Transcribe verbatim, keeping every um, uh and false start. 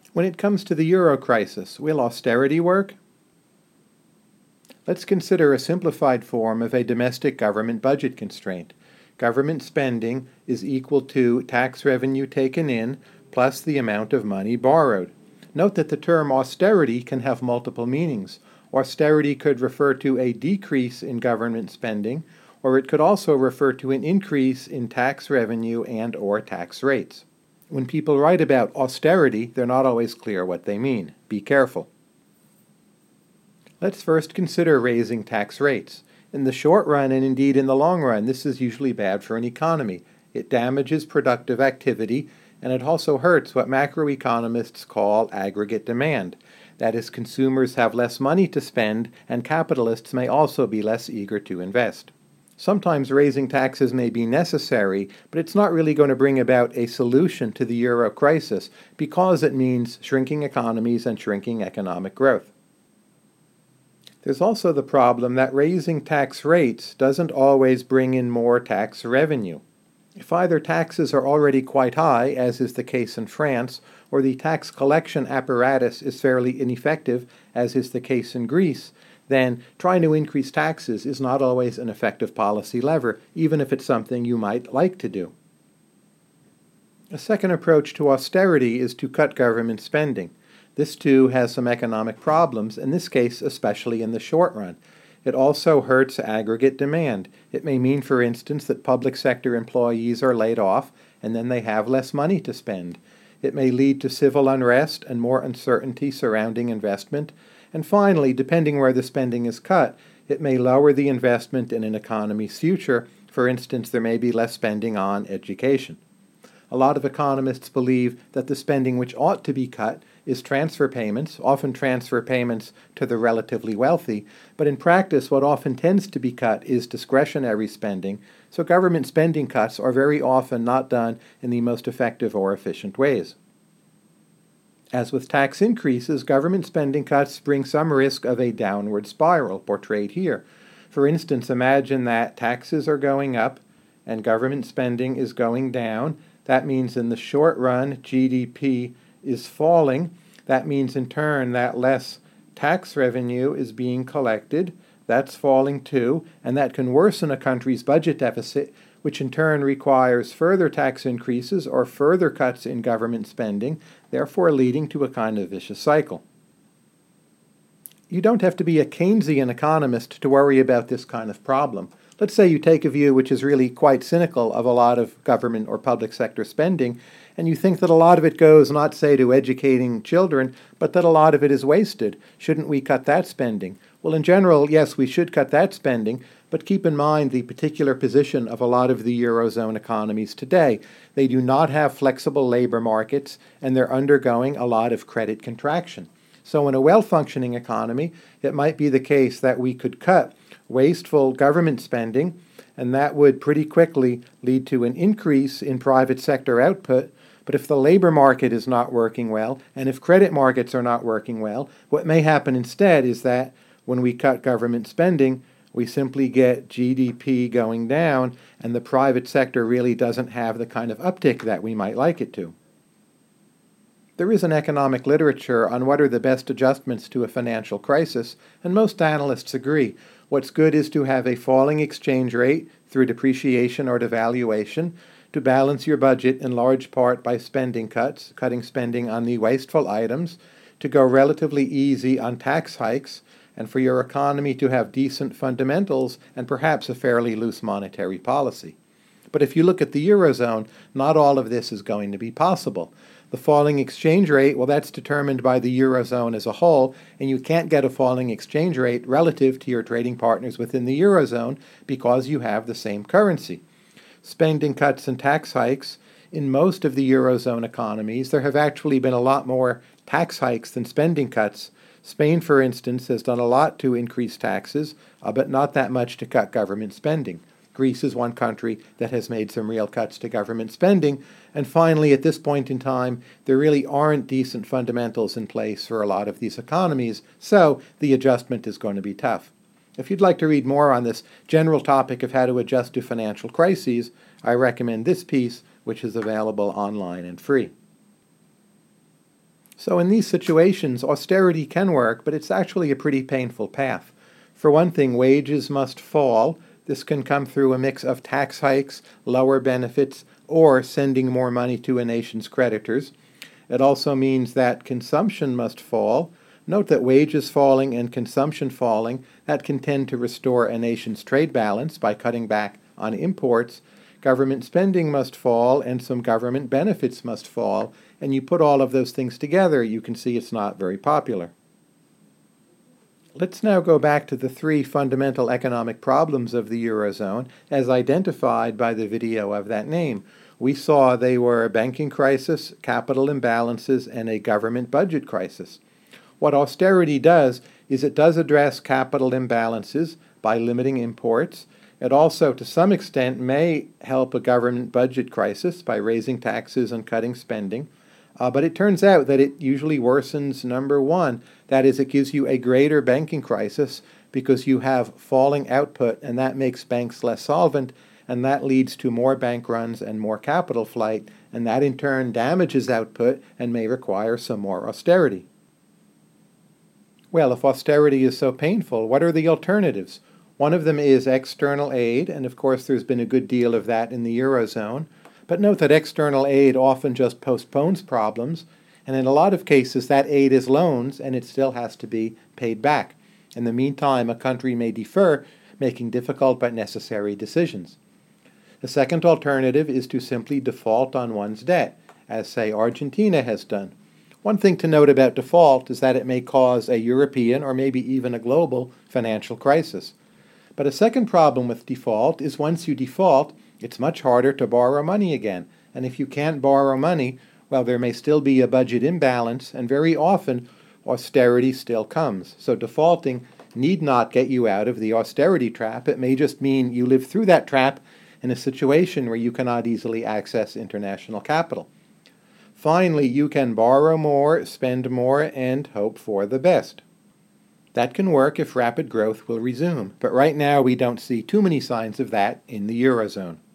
When it comes to the euro crisis, will austerity work? Let's consider a simplified form of a domestic government budget constraint. Government spending is equal to tax revenue taken in plus the amount of money borrowed. Note that the term austerity can have multiple meanings. Austerity could refer to a decrease in government spending, or it could also refer to an increase in tax revenue and or tax rates. When people write about austerity, they're not always clear what they mean. Be careful. Let's first consider raising tax rates. In the short run, and indeed in the long run, this is usually bad for an economy. It damages productive activity, and it also hurts what macroeconomists call aggregate demand. That is, consumers have less money to spend, and capitalists may also be less eager to invest. Sometimes raising taxes may be necessary, but it's not really going to bring about a solution to the euro crisis because it means shrinking economies and shrinking economic growth. There's also the problem that raising tax rates doesn't always bring in more tax revenue. If either taxes are already quite high, as is the case in France, or the tax collection apparatus is fairly ineffective, as is the case in Greece, then trying to increase taxes is not always an effective policy lever, even if it's something you might like to do. A second approach to austerity is to cut government spending. This too has some economic problems, in this case especially in the short run. It also hurts aggregate demand. It may mean, for instance, that public sector employees are laid off and then they have less money to spend. It may lead to civil unrest and more uncertainty surrounding investment. And finally, depending where the spending is cut, it may lower the investment in an economy's future. For instance, there may be less spending on education. A lot of economists believe that the spending which ought to be cut is transfer payments, often transfer payments to the relatively wealthy, but in practice what often tends to be cut is discretionary spending, so government spending cuts are very often not done in the most effective or efficient ways. As with tax increases, government spending cuts bring some risk of a downward spiral, portrayed here. For instance, imagine that taxes are going up and government spending is going down. That means in the short run, G D P is falling. That means in turn that less tax revenue is being collected. That's falling too, and that can worsen a country's budget deficit, which in turn requires further tax increases or further cuts in government spending, therefore leading to a kind of vicious cycle. You don't have to be a Keynesian economist to worry about this kind of problem. Let's say you take a view which is really quite cynical of a lot of government or public sector spending, and you think that a lot of it goes not, say, to educating children, but that a lot of it is wasted. Shouldn't we cut that spending? Well, in general, yes, we should cut that spending, but keep in mind the particular position of a lot of the Eurozone economies today. They do not have flexible labor markets, and they're undergoing a lot of credit contraction. So in a well-functioning economy, it might be the case that we could cut wasteful government spending, and that would pretty quickly lead to an increase in private sector output. But if the labor market is not working well, and if credit markets are not working well, what may happen instead is that when we cut government spending, we simply get G D P going down, and the private sector really doesn't have the kind of uptick that we might like it to. There is an economic literature on what are the best adjustments to a financial crisis, and most analysts agree. What's good is to have a falling exchange rate through depreciation or devaluation, to balance your budget in large part by spending cuts, cutting spending on the wasteful items, to go relatively easy on tax hikes, and for your economy to have decent fundamentals and perhaps a fairly loose monetary policy. But if you look at the Eurozone, not all of this is going to be possible. The falling exchange rate, well, that's determined by the Eurozone as a whole, and you can't get a falling exchange rate relative to your trading partners within the Eurozone because you have the same currency. Spending cuts and tax hikes, in most of the Eurozone economies, there have actually been a lot more tax hikes than spending cuts. Spain, for instance, has done a lot to increase taxes, uh, but not that much to cut government spending. Greece is one country that has made some real cuts to government spending. And finally, at this point in time, there really aren't decent fundamentals in place for a lot of these economies, so the adjustment is going to be tough. If you'd like to read more on this general topic of how to adjust to financial crises, I recommend this piece, which is available online and free. So in these situations, austerity can work, but it's actually a pretty painful path. For one thing, wages must fall. This can come through a mix of tax hikes, lower benefits, or sending more money to a nation's creditors. It also means that consumption must fall. Note that wages falling and consumption falling, that can tend to restore a nation's trade balance by cutting back on imports. Government spending must fall, and some government benefits must fall, and you put all of those things together, you can see it's not very popular. Let's now go back to the three fundamental economic problems of the Eurozone as identified by the video of that name. We saw they were a banking crisis, capital imbalances, and a government budget crisis. What austerity does is it does address capital imbalances by limiting imports. It also, to some extent, may help a government budget crisis by raising taxes and cutting spending. Uh, but it turns out that it usually worsens number one. That is, it gives you a greater banking crisis because you have falling output, and that makes banks less solvent, and that leads to more bank runs and more capital flight, and that in turn damages output and may require some more austerity. Well, if austerity is so painful, what are the alternatives? One of them is external aid, and of course there's been a good deal of that in the Eurozone. But note that external aid often just postpones problems, and in a lot of cases that aid is loans and it still has to be paid back. In the meantime, a country may defer making difficult but necessary decisions. The second alternative is to simply default on one's debt, as, say, Argentina has done. One thing to note about default is that it may cause a European or maybe even a global financial crisis. But a second problem with default is once you default, it's much harder to borrow money again. And if you can't borrow money, well, there may still be a budget imbalance, and very often austerity still comes. So defaulting need not get you out of the austerity trap. It may just mean you live through that trap in a situation where you cannot easily access international capital. Finally, you can borrow more, spend more, and hope for the best. That can work if rapid growth will resume, but right now we don't see too many signs of that in the Eurozone.